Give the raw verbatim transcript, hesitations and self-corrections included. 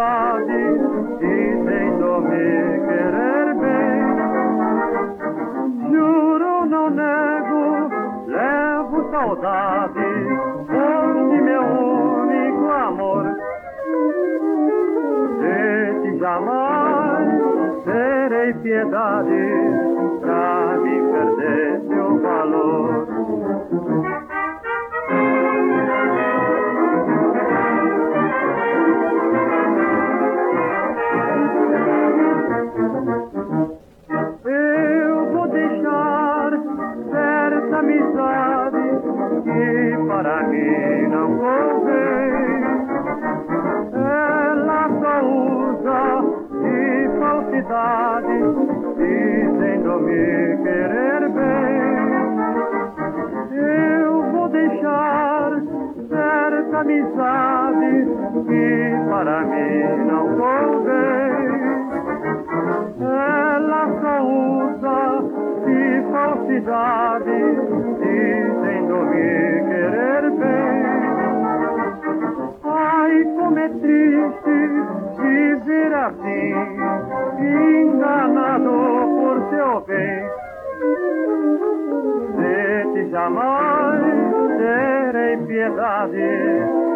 falsidade, dizendo me querer bem. Juro, não nego, levo saudade, foste meu único amor. De ti jamais terei piedade, pra me perder seu valor. Eu vou deixar certa amizade que para mim não convém. Ela só usa de falsidade, dizendo me querer bem. Eu vou deixar certa amizade que para mim não convém. Ela só usa de falsidade, dizendo me querer bem. Ai, como é triste viver assim, enganado por seu bem. De ti jamais terei piedade,